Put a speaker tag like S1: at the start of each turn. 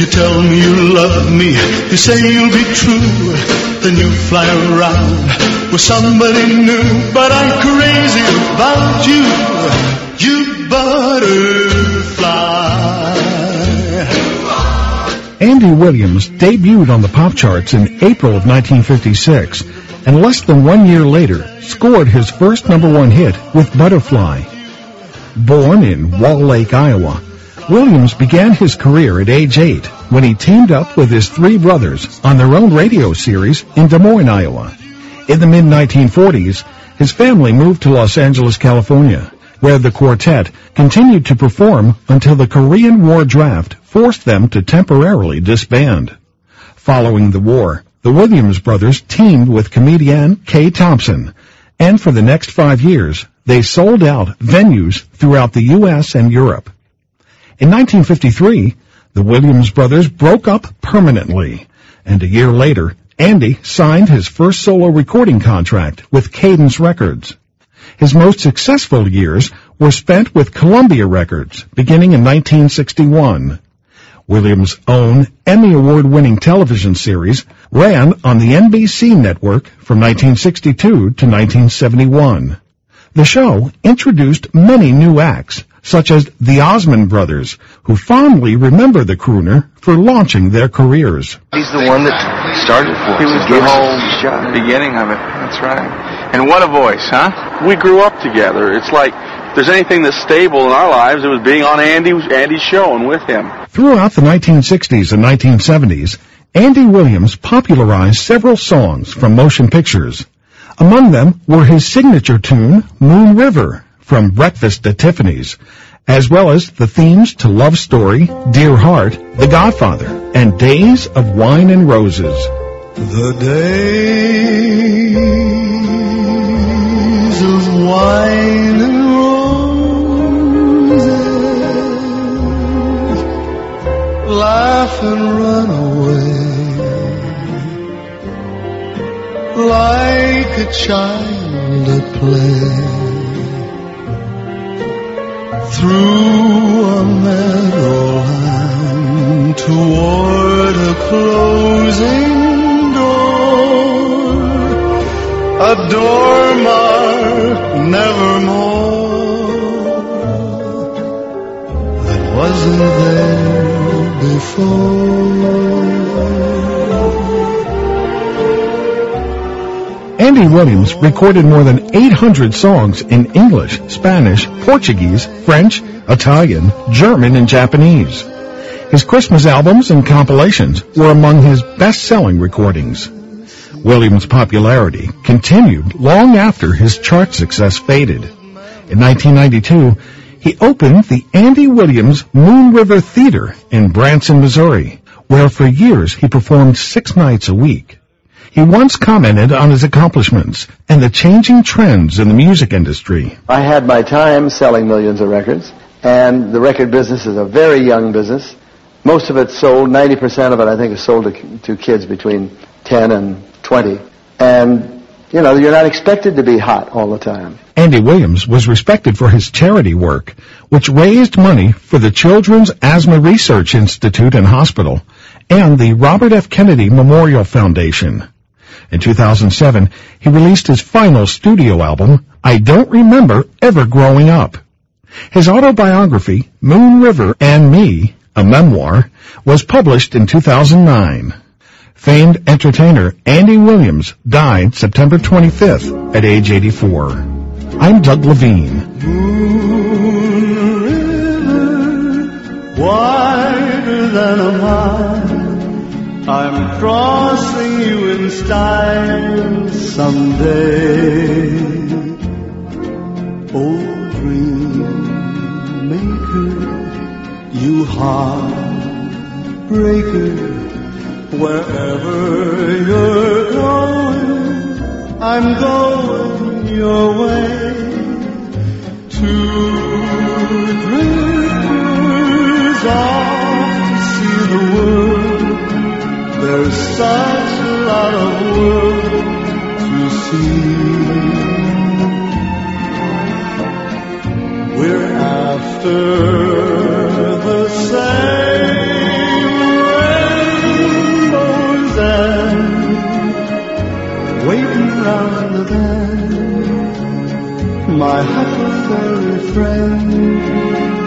S1: tell me you love me, you say you'll be true, then you fly around with somebody new. But I'm crazy about you, you butterfly.
S2: Andy Williams debuted on the pop charts in April of 1956, and less than 1 year later scored his first #1 hit with Butterfly. Born in Wall Lake, Iowa, Williams began his career at age 8 when he teamed up with his 3 brothers on their own radio series in Des Moines, Iowa. In the mid-1940s, his family moved to Los Angeles, California, where the quartet continued to perform until the Korean War draft forced them to temporarily disband. Following the war, the Williams brothers teamed with comedian Kay Thompson, and for the next 5 years, they sold out venues throughout the U.S. and Europe. In 1953, the Williams brothers broke up permanently, and a year later, Andy signed his first solo recording contract with Cadence Records. His most successful years were spent with Columbia Records, beginning in 1961. Williams' own Emmy Award-winning television series ran on the NBC network from 1962 to 1971. The show introduced many new acts, such as the Osmond Brothers, who fondly remember the crooner for launching their careers.
S3: He's the one that started for us.
S4: He was the whole beginning of it. That's right. And what a voice, huh? We grew up together. It's like if there's anything that's stable in our lives, it was being on Andy's show and with him.
S2: Throughout the 1960s and 1970s, Andy Williams popularized several songs from motion pictures. Among them were his signature tune, Moon River, from Breakfast at Tiffany's, as well as the themes to Love Story, Dear Heart, The Godfather, and Days of Wine and Roses.
S1: The days of wine and roses, laugh and run away, like a child at play, through a meadowland toward a closing door, a door marked nevermore, that wasn't there before.
S2: Andy Williams recorded more than 800 songs in English, Spanish, Portuguese, French, Italian, German, and Japanese. His Christmas albums and compilations were among his best-selling recordings. Williams' popularity continued long after his chart success faded. In 1992, he opened the Andy Williams Moon River Theater in Branson, Missouri, where for years he performed 6 nights a week. He once commented on his accomplishments and the changing trends in the music industry.
S3: I had my time selling millions of records, and the record business is a very young business. Most of it's sold, 90% of it I think is sold to kids between 10 and 20. And, you know, you're not expected to be hot all the time.
S2: Andy Williams was respected for his charity work, which raised money for the Children's Asthma Research Institute and Hospital and the Robert F. Kennedy Memorial Foundation. In 2007, he released his final studio album, I Don't Remember Ever Growing Up. His autobiography, Moon River and Me, a memoir, was published in 2009. Famed entertainer Andy Williams died September 25th at age 84. I'm Doug Levine.
S1: Moon River, wider than a mile, I'm crossing you in style someday. Oh, dream maker, you heartbreaker, wherever you're going, I'm going your way. Two drifters off to see the world. There's such a lot of world to see. We're after the same waiting round the bend, my huckleberry friend.